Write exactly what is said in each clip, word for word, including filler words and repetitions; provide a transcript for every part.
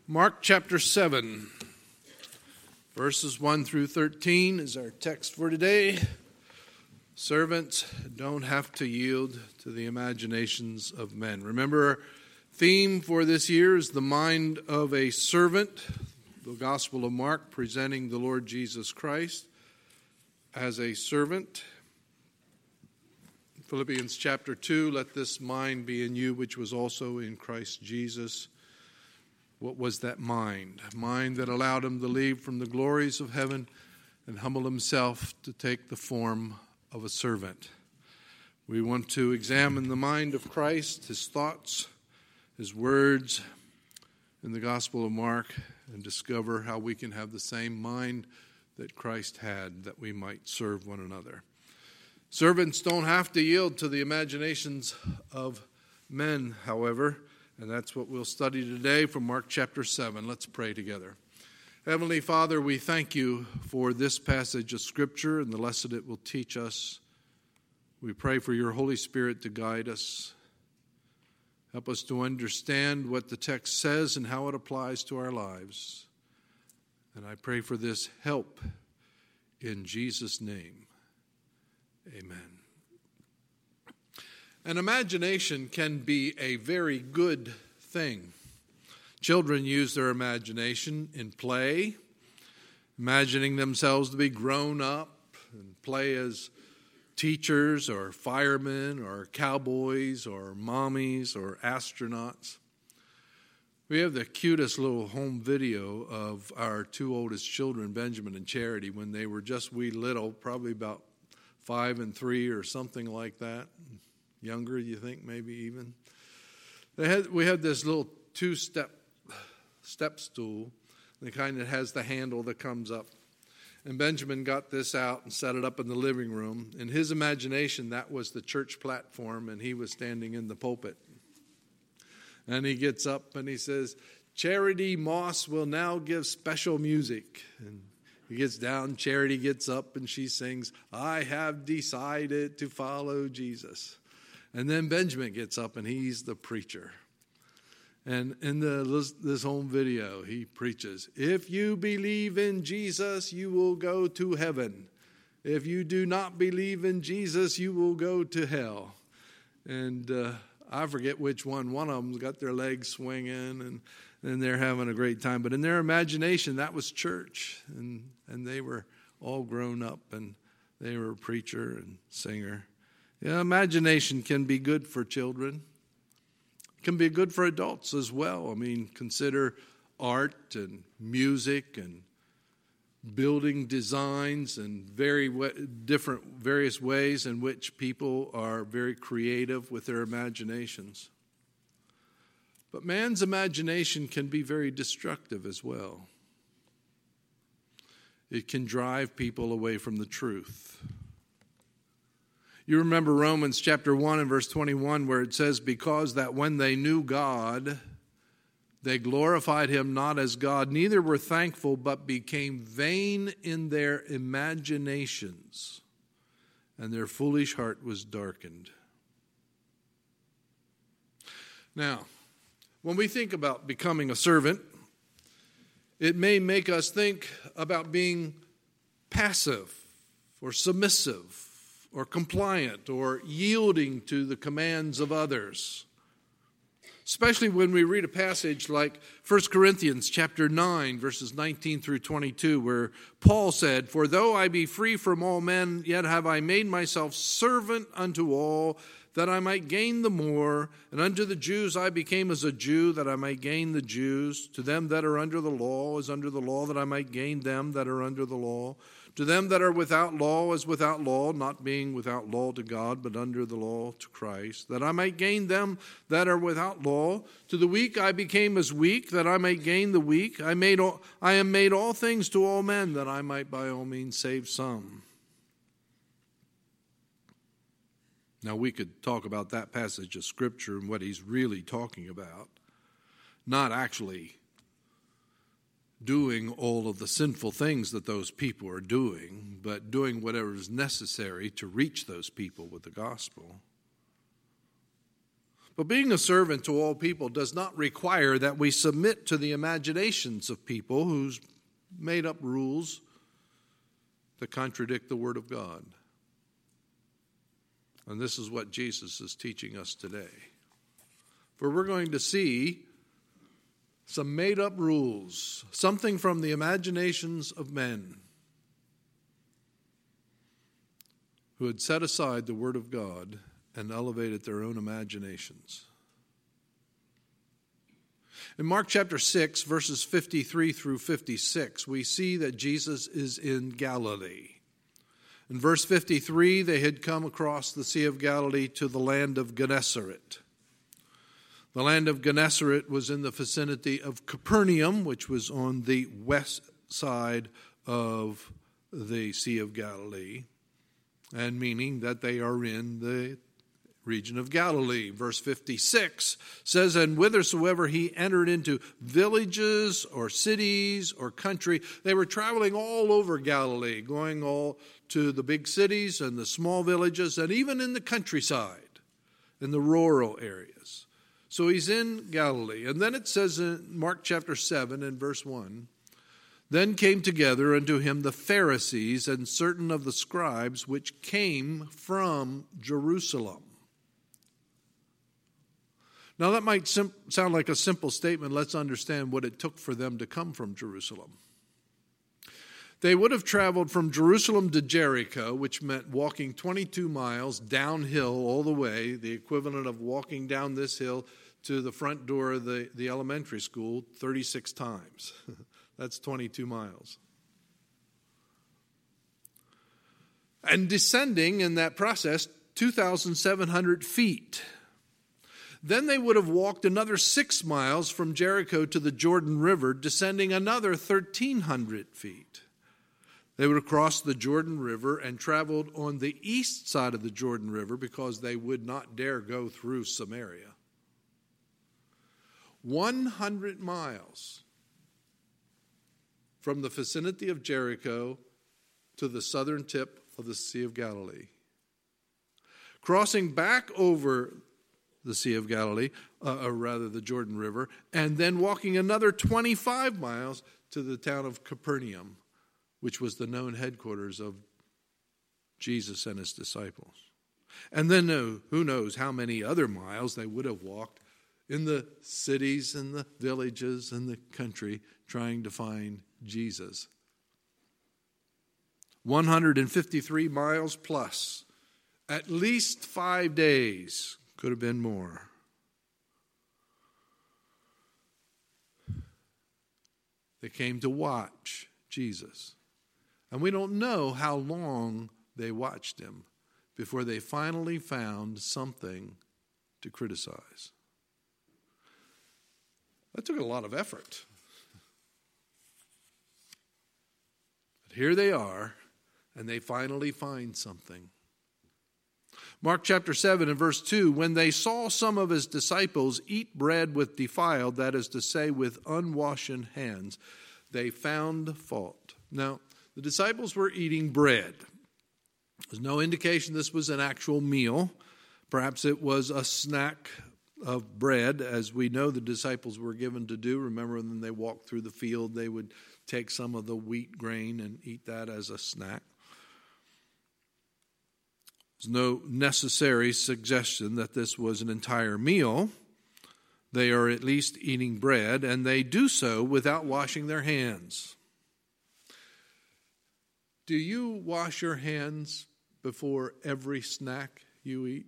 Mark chapter seven, verses one through thirteen is our text for today. Servants don't have to yield to the imaginations of men. Remember, our theme for this year is the mind of a servant, the Gospel of Mark presenting the Lord Jesus Christ as a servant. Philippians chapter two, let this mind be in you, which was also in Christ Jesus. What was that mind? A mind that allowed him to leave from the glories of heaven and humble himself to take the form of a servant. We want to examine the mind of Christ, his thoughts, his words in the Gospel of Mark, and discover how we can have the same mind that Christ had, that we might serve one another. Servants don't have to yield to the imaginations of men, however, and that's what we'll study today from Mark chapter seven. Let's pray together. Heavenly Father, we thank you for this passage of Scripture and the lesson it will teach us. We pray for your Holy Spirit to guide us. Help us to understand what the text says and how it applies to our lives. And I pray for this help in Jesus' name. Amen. An imagination can be a very good thing. Children use their imagination in play, imagining themselves to be grown up and play as teachers or firemen or cowboys or mommies or astronauts. We have the cutest little home video of our two oldest children, Benjamin and Charity, when they were just wee little, probably about five and three or something like that. Younger, you think, maybe even. They had we had this little two-step step stool, the kind that has the handle that comes up. And Benjamin got this out and set it up in the living room. In his imagination, that was the church platform, and he was standing in the pulpit. And he gets up and he says, "Charity Moss will now give special music." And he gets down, Charity gets up, and she sings, "I have decided to follow Jesus." And then Benjamin gets up, and he's the preacher. And in the, this home video, he preaches, "If you believe in Jesus, you will go to heaven. If you do not believe in Jesus, you will go to hell." And uh, I forget which one. One of them's got their legs swinging, and, and they're having a great time. But in their imagination, that was church. And, and they were all grown up, and they were a preacher and singer. Yeah, imagination can be good for children. It can be good for adults as well. I mean, consider art and music and building designs and very different various ways in which people are very creative with their imaginations. But man's imagination can be very destructive as well. It can drive people away from the truth. You remember Romans chapter one and verse twenty-one, where it says, "Because that when they knew God, they glorified him not as God, neither were thankful, but became vain in their imaginations, and their foolish heart was darkened." Now, when we think about becoming a servant, it may make us think about being passive or submissive, or compliant, or yielding to the commands of others. Especially when we read a passage like First Corinthians chapter nine, verses nineteen through twenty-two, where Paul said, "For though I be free from all men, yet have I made myself servant unto all, that I might gain the more. And unto the Jews I became as a Jew, that I might gain the Jews. To them that are under the law, as under the law, that I might gain them that are under the law. To them that are without law, as without law, not being without law to God, but under the law to Christ, that I might gain them that are without law. To the weak I became as weak, that I might gain the weak. I made all, I am made all things to all men, that I might by all means save some." Now, we could talk about that passage of Scripture and what he's really talking about, not actually doing all of the sinful things that those people are doing, but doing whatever is necessary to reach those people with the gospel. But being a servant to all people does not require that we submit to the imaginations of people who's made up rules that contradict the Word of God. And this is what Jesus is teaching us today. For we're going to see some made-up rules, something from the imaginations of men who had set aside the Word of God and elevated their own imaginations. In Mark chapter six, verses fifty-three through fifty-six, we see that Jesus is in Galilee. In verse fifty-three, they had come across the Sea of Galilee to the land of Gennesaret. The land of Gennesaret was in the vicinity of Capernaum, which was on the west side of the Sea of Galilee, and meaning that they are in the region of Galilee. Verse fifty-six says, "And whithersoever he entered into villages or cities or country," they were traveling all over Galilee, going all to the big cities and the small villages, and even in the countryside, in the rural areas. So he's in Galilee. And then it says in Mark chapter seven and verse one, "Then came together unto him the Pharisees and certain of the scribes which came from Jerusalem." Now that might sim- sound like a simple statement. Let's understand what it took for them to come from Jerusalem. They would have traveled from Jerusalem to Jericho, which meant walking twenty-two miles downhill all the way, the equivalent of walking down this hill to the front door of the, the elementary school thirty-six times. That's twenty-two miles. And descending in that process two thousand seven hundred feet. Then they would have walked another six miles from Jericho to the Jordan River, descending another thirteen hundred feet. They would have crossed the Jordan River and traveled on the east side of the Jordan River because they would not dare go through Samaria. one hundred miles from the vicinity of Jericho to the southern tip of the Sea of Galilee. Crossing back over the Sea of Galilee, uh, or rather the Jordan River, and then walking another twenty-five miles to the town of Capernaum, which was the known headquarters of Jesus and his disciples. And then uh, who knows how many other miles they would have walked in the cities and the villages and the country trying to find Jesus. one hundred fifty-three miles plus, at least five days, could have been more. They came to watch Jesus. And we don't know how long they watched him before they finally found something to criticize. That took a lot of effort. But here they are, and they finally find something. Mark chapter seven and verse two, "When they saw some of his disciples eat bread with defiled," that is to say, with unwashen hands, "they found fault." Now, the disciples were eating bread. There's no indication this was an actual meal. Perhaps it was a snack of bread, as we know the disciples were given to do. Remember, when they walked through the field, they would take some of the wheat grain and eat that as a snack. There's no necessary suggestion that this was an entire meal. They are at least eating bread, and they do so without washing their hands. Do you wash your hands before every snack you eat?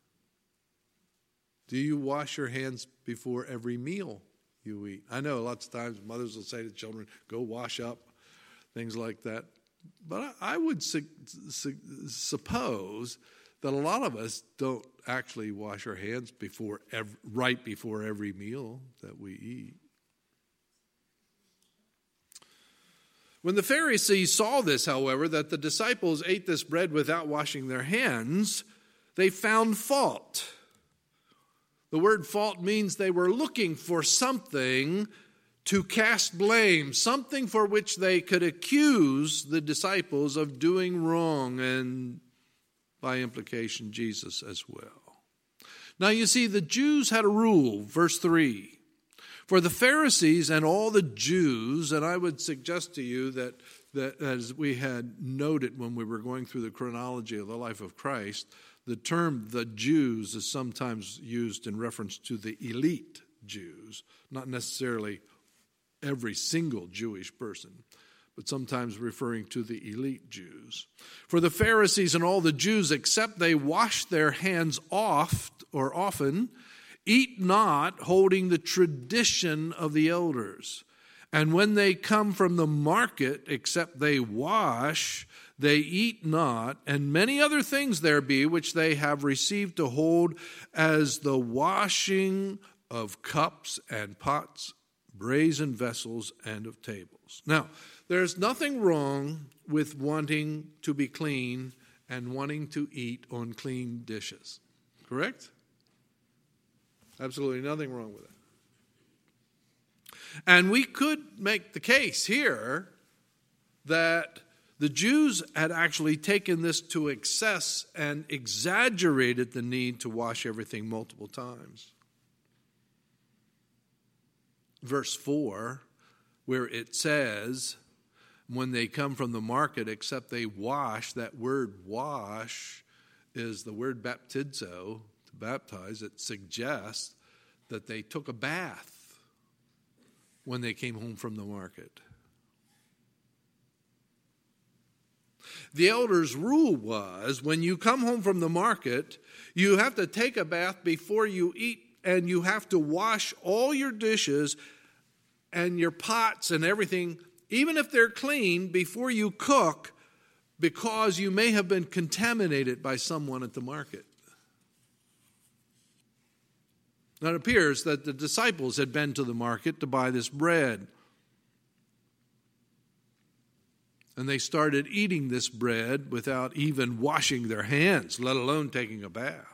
Do you wash your hands before every meal you eat? I know lots of times mothers will say to children, "Go wash up," things like that. But I would su- su- suppose that a lot of us don't actually wash our hands before every, right before every meal that we eat. When the Pharisees saw this, however, that the disciples ate this bread without washing their hands, they found fault. The word fault means they were looking for something to cast blame, something for which they could accuse the disciples of doing wrong, and by implication, Jesus as well. Now you see, the Jews had a rule, verse three. For the Pharisees and all the Jews, and I would suggest to you that, that as we had noted when we were going through the chronology of the life of Christ, the term the Jews is sometimes used in reference to the elite Jews, not necessarily every single Jewish person, but sometimes referring to the elite Jews. For the Pharisees and all the Jews, except they wash their hands oft or often, eat not, holding the tradition of the elders. And when they come from the market, except they wash, they eat not, and many other things there be which they have received to hold, as the washing of cups and pots, brazen vessels, and of tables. Now, there's nothing wrong with wanting to be clean and wanting to eat on clean dishes. Correct? Absolutely nothing wrong with it. And we could make the case here that the Jews had actually taken this to excess and exaggerated the need to wash everything multiple times. Verse four, where it says, when they come from the market, except they wash, that word wash is the word baptizo, to baptize. It suggests that they took a bath when they came home from the market. The elders' rule was, when you come home from the market, you have to take a bath before you eat, and you have to wash all your dishes and your pots and everything, even if they're clean, before you cook, because you may have been contaminated by someone at the market. Now it appears that the disciples had been to the market to buy this bread. And they started eating this bread without even washing their hands, let alone taking a bath.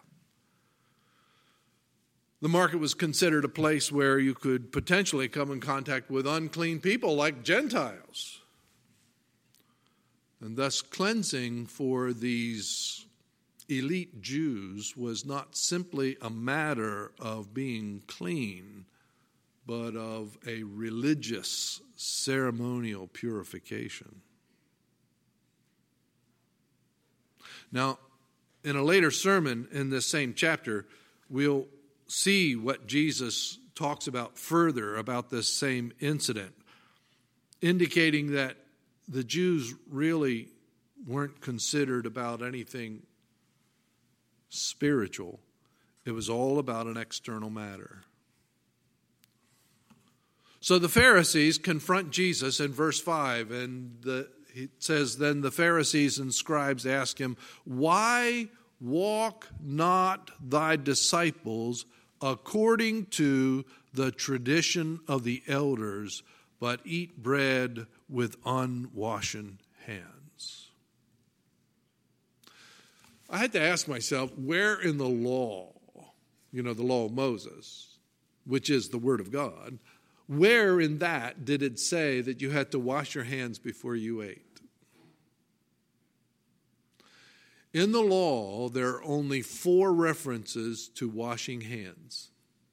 The market was considered a place where you could potentially come in contact with unclean people like Gentiles. And thus cleansing for these elite Jews was not simply a matter of being clean, but of a religious, ceremonial purification. Now, in a later sermon in this same chapter, we'll see what Jesus talks about further about this same incident, indicating that the Jews really weren't considered about anything spiritual. It was all about an external matter. So the Pharisees confront Jesus in verse five, and the, it says, then the Pharisees and scribes ask him, why walk not thy disciples according to the tradition of the elders, but eat bread with unwashen hands? I had to ask myself, where in the law, you know, the law of Moses, which is the Word of God, where in that did it say that you had to wash your hands before you ate? In the law, there are only four references to washing hands.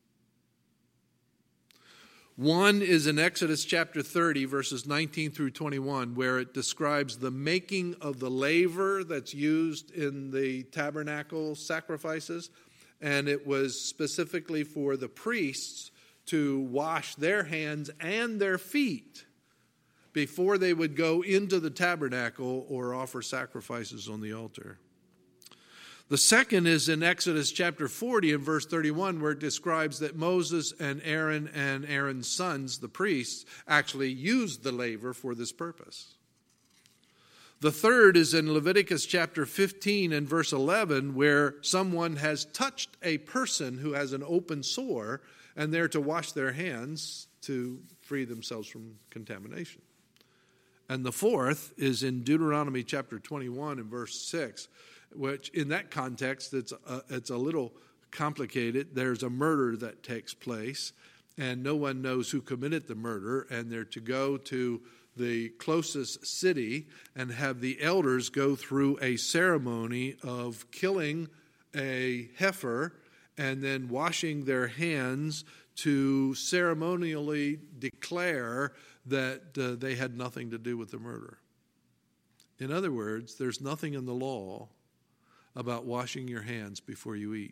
One is in Exodus chapter thirty, verses nineteen through twenty-one, where it describes the making of the laver that's used in the tabernacle sacrifices. And it was specifically for the priests to wash their hands and their feet before they would go into the tabernacle or offer sacrifices on the altar. The second is in Exodus chapter forty and verse thirty-one, where it describes that Moses and Aaron and Aaron's sons, the priests, actually used the laver for this purpose. The third is in Leviticus chapter fifteen and verse eleven, where someone has touched a person who has an open sore, and they're to wash their hands to free themselves from contamination. And the fourth is in Deuteronomy chapter twenty-one and verse six, which in that context, it's a, it's a little complicated. There's a murder that takes place, and no one knows who committed the murder, and they're to go to the closest city and have the elders go through a ceremony of killing a heifer and then washing their hands to ceremonially declare that uh, they had nothing to do with the murder. In other words, there's nothing in the law about washing your hands before you eat.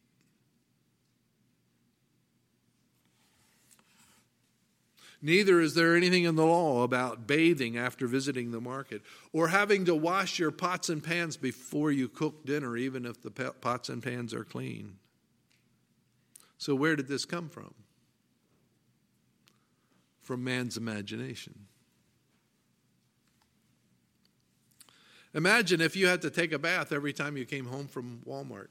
Neither is there anything in the law about bathing after visiting the market or having to wash your pots and pans before you cook dinner, even if the pots and pans are clean. So where did this come from? From man's imagination. Imagine if you had to take a bath every time you came home from Walmart.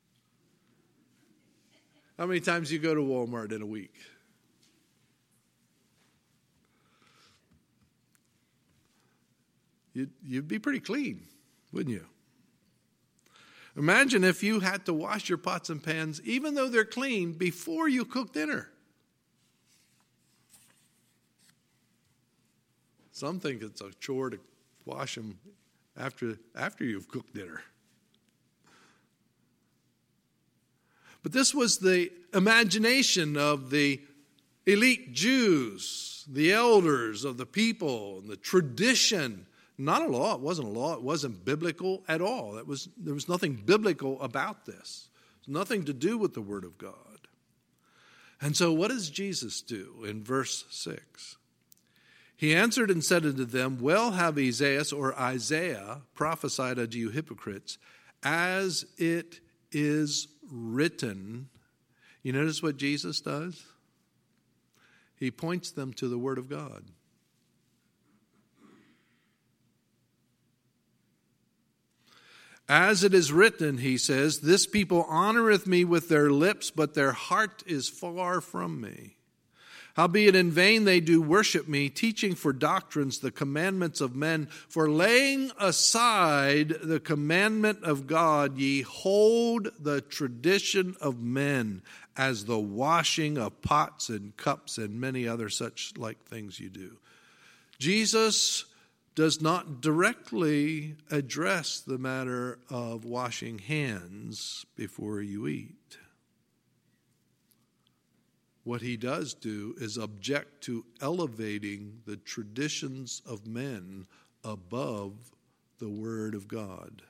How many times do you go to Walmart in a week? You'd, you'd be pretty clean, wouldn't you? Imagine if you had to wash your pots and pans, even though they're clean, before you cook dinner. Some think it's a chore to wash them after, after you've cooked dinner. But this was the imagination of the elite Jews, the elders of the people, and the tradition. Not a law. It wasn't a law. It wasn't biblical at all. That was, there was nothing biblical about this. It's nothing to do with the Word of God. And so what does Jesus do in verse six? He answered and said unto them, Well have Isaiah or Isaiah prophesied unto you hypocrites, as it is written. You notice what Jesus does? He points them to the Word of God. As it is written, he says, This people honoreth me with their lips, but their heart is far from me. Howbeit in vain they do worship me, teaching for doctrines the commandments of men. For laying aside the commandment of God, ye hold the tradition of men, as the washing of pots and cups and many other such like things you do. Jesus does not directly address the matter of washing hands before you eat. What he does do is object to elevating the traditions of men above the Word of God.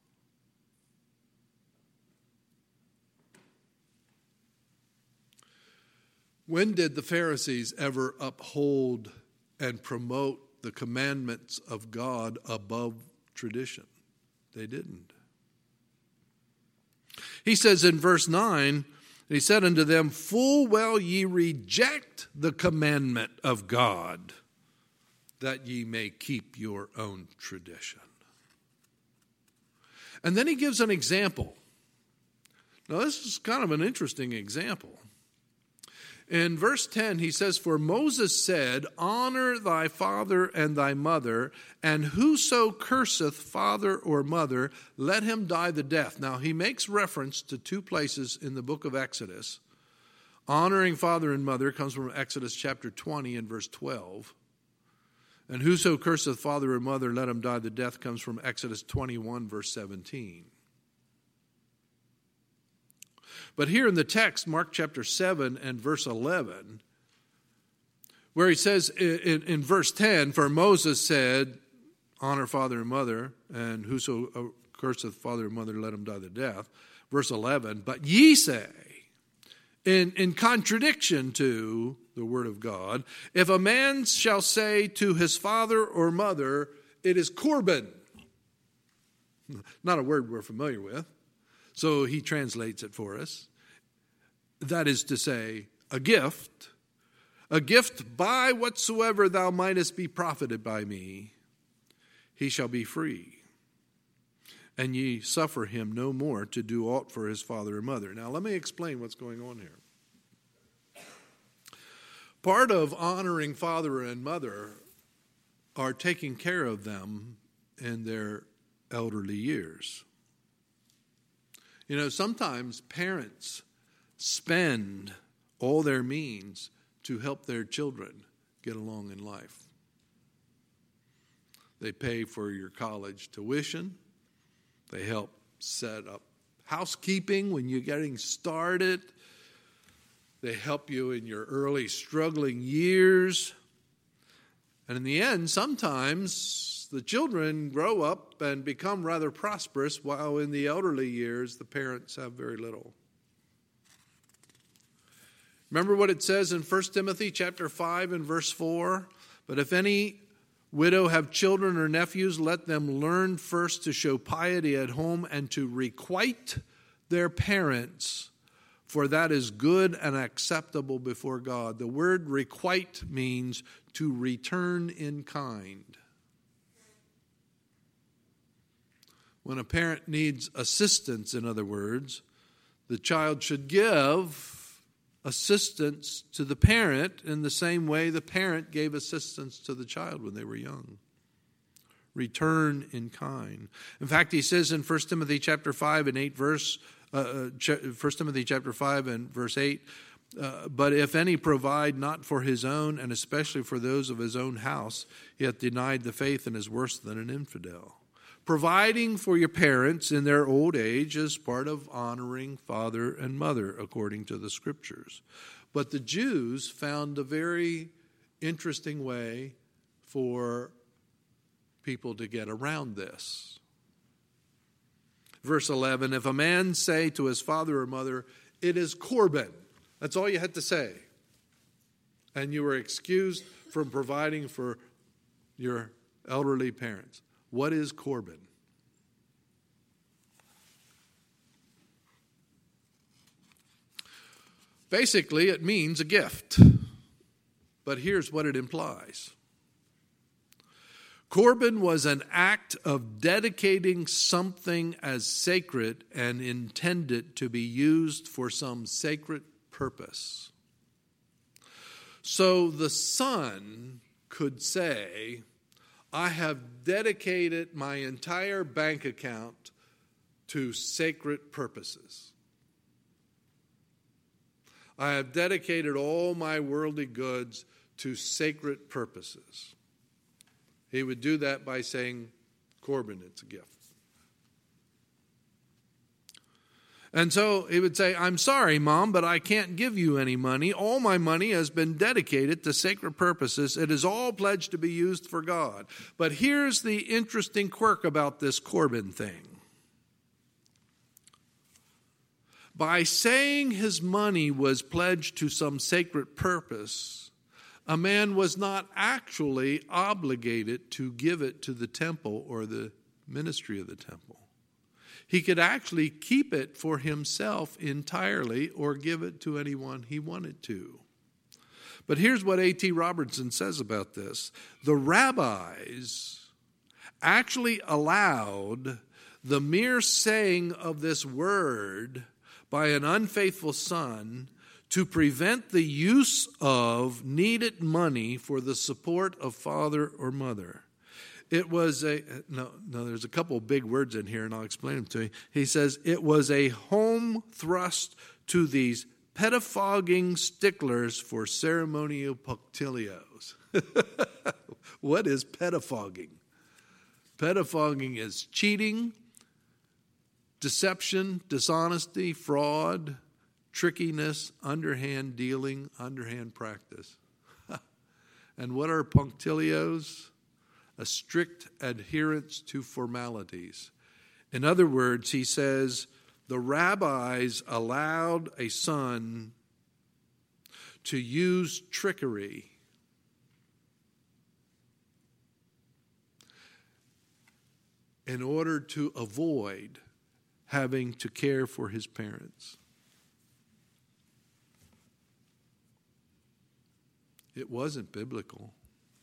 When did the Pharisees ever uphold and promote the commandments of God above tradition? They didn't. He says in verse nine, He said unto them, Full well ye reject the commandment of God, that ye may keep your own tradition. And then he gives an example. Now this is kind of an interesting example. In verse ten, he says, For Moses said, Honor thy father and thy mother, and whoso curseth father or mother, let him die the death. Now, he makes reference to two places in the book of Exodus. Honoring father and mother comes from Exodus chapter twenty and verse twelve. And whoso curseth father or mother, let him die the death comes from Exodus twenty-one, verse seventeen. But here in the text, Mark chapter seven and verse eleven, where he says in, in verse ten, For Moses said, Honor father and mother, and whoso curseth father and mother, let him die the death. Verse eleven, But ye say, in, in contradiction to the word of God, If a man shall say to his father or mother, It is Corban. Not a word we're familiar with. So he translates it for us. That is to say, a gift. A gift by whatsoever thou mightest be profited by me. He shall be free. And ye suffer him no more to do aught for his father or mother. Now let me explain what's going on here. Part of honoring father and mother are taking care of them in their elderly years. You know, sometimes parents spend all their means to help their children get along in life. They pay for your college tuition. They help set up housekeeping when you're getting started. They help you in your early struggling years. And in the end, sometimes the children grow up and become rather prosperous, while in the elderly years, the parents have very little. Remember what it says in First Timothy chapter five and verse four? But if any widow have children or nephews, let them learn first to show piety at home and to requite their parents, for that is good and acceptable before God. The word requite means to return in kind. When a parent needs assistance, in other words, the child should give assistance to the parent in the same way the parent gave assistance to the child when they were young. Return in kind. In fact, he says in First Timothy chapter five and eight verse, uh, First Timothy chapter five and verse eight, uh, but if any provide not for his own, and especially for those of his own house, he hath denied the faith and is worse than an infidel. Providing for your parents in their old age is part of honoring father and mother, according to the Scriptures. But the Jews found a very interesting way for people to get around this. Verse eleven, if a man say to his father or mother, it is Corban. That's all you had to say. And you were excused from providing for your elderly parents. What is Corban? Basically, it means a gift. But here's what it implies. Corban was an act of dedicating something as sacred and intended to be used for some sacred purpose. So the son could say, I have dedicated my entire bank account to sacred purposes. I have dedicated all my worldly goods to sacred purposes. He would do that by saying, Corban, it's a gift. And so he would say, I'm sorry, Mom, but I can't give you any money. All my money has been dedicated to sacred purposes. It is all pledged to be used for God. But here's the interesting quirk about this Corban thing. By saying his money was pledged to some sacred purpose, a man was not actually obligated to give it to the temple or the ministry of the temple. He could actually keep it for himself entirely or give it to anyone he wanted to. But here's what A T Robertson says about this. The rabbis actually allowed the mere saying of this word by an unfaithful son to prevent the use of needed money for the support of father or mother. It was a, no, no, there's a couple of big words in here, and I'll explain them to you. He says, it was a home thrust to these pettifogging sticklers for ceremonial punctilios. What is pettifogging? Pettifogging is cheating, deception, dishonesty, fraud, trickiness, underhand dealing, underhand practice. And what are punctilios? A strict adherence to formalities. In other words, he says, the rabbis allowed a son to use trickery in order to avoid having to care for his parents. It wasn't biblical.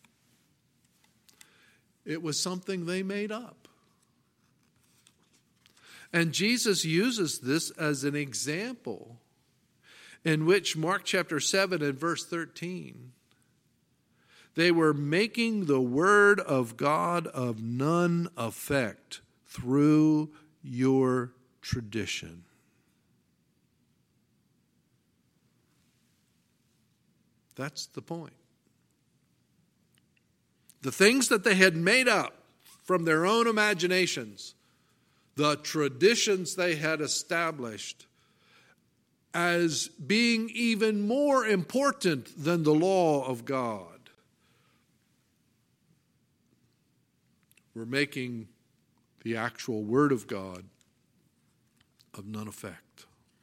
It was something they made up. And Jesus uses this as an example in which Mark chapter seven and verse thirteen, they were making the word of God of none effect through your tradition. That's the point. The things that they had made up from their own imaginations, the traditions they had established as being even more important than the law of God. We're making the actual Word of God of none effect.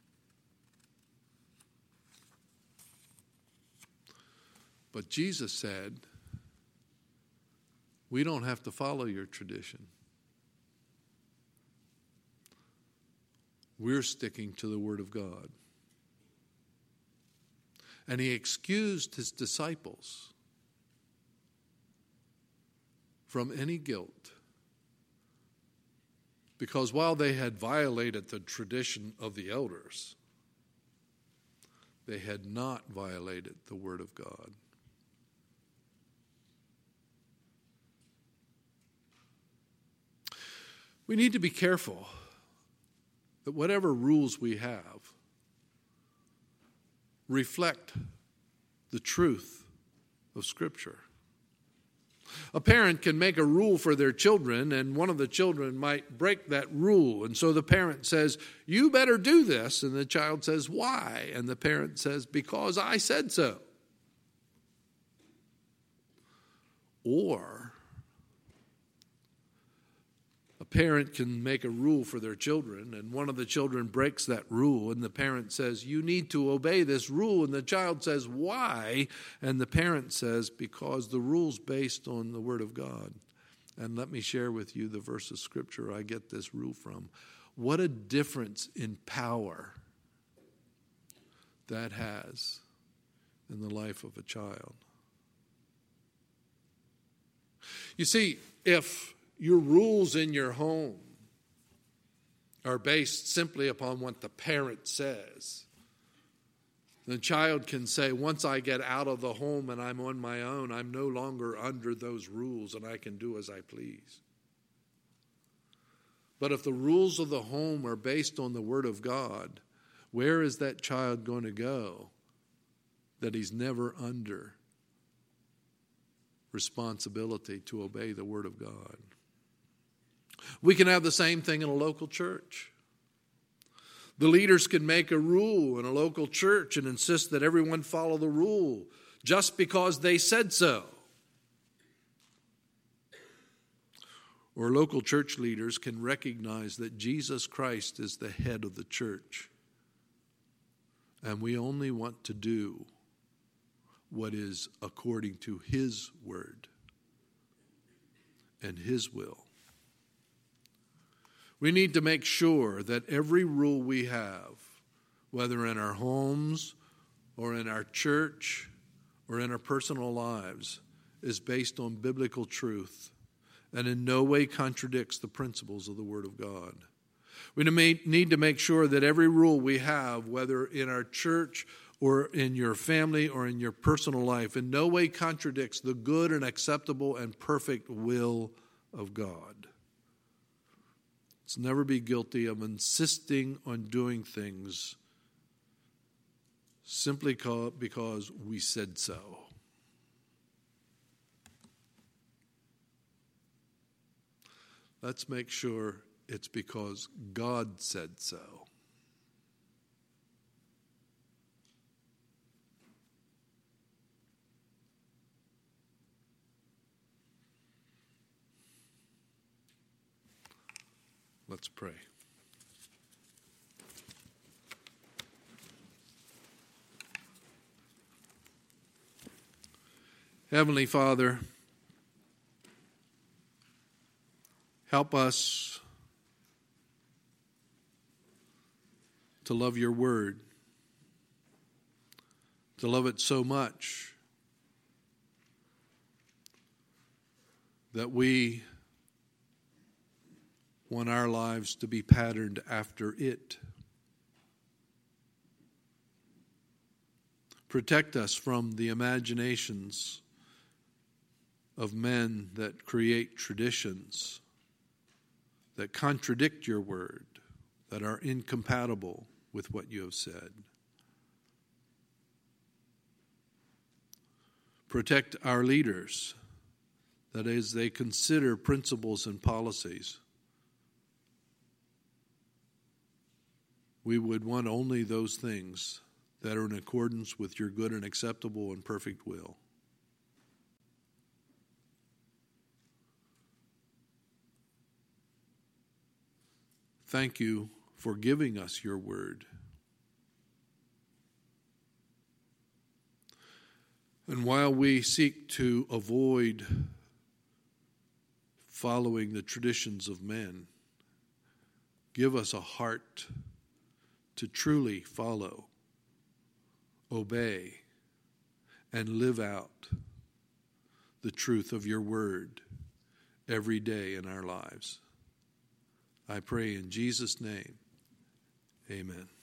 But Jesus said, we don't have to follow your tradition. We're sticking to the Word of God. And he excused his disciples from any guilt, because while they had violated the tradition of the elders, they had not violated the Word of God. We need to be careful that whatever rules we have reflect the truth of Scripture. A parent can make a rule for their children, and one of the children might break that rule. And so the parent says, you better do this. And the child says, why? And the parent says, because I said so. Or a parent can make a rule for their children, and one of the children breaks that rule, and the parent says, you need to obey this rule. And the child says, why? And the parent says, because the rule's based on the Word of God. And let me share with you the verse of Scripture I get this rule from. What a difference in power that has in the life of a child. You see, if your rules in your home are based simply upon what the parent says, the child can say, once I get out of the home and I'm on my own, I'm no longer under those rules and I can do as I please. But if the rules of the home are based on the Word of God, where is that child going to go that he's never under responsibility to obey the Word of God? We can have the same thing in a local church. The leaders can make a rule in a local church and insist that everyone follow the rule just because they said so. Or local church leaders can recognize that Jesus Christ is the head of the church, and we only want to do what is according to His word and His will. We need to make sure that every rule we have, whether in our homes or in our church or in our personal lives, is based on biblical truth and in no way contradicts the principles of the Word of God. We need to make sure that every rule we have, whether in our church or in your family or in your personal life, in no way contradicts the good and acceptable and perfect will of God. Let's never be guilty of insisting on doing things simply because we said so. Let's make sure it's because God said so. Let's pray. Heavenly Father, help us to love your word, to love it so much that we want our lives to be patterned after it. Protect us from the imaginations of men that create traditions that contradict your word, that are incompatible with what you have said. Protect our leaders, that as they consider principles and policies, We would want only those things that are in accordance with your good and acceptable and perfect will. Thank you for giving us your word. And while we seek to avoid following the traditions of men, give us a heart to truly follow, obey, and live out the truth of your word every day in our lives. I pray in Jesus' name, amen.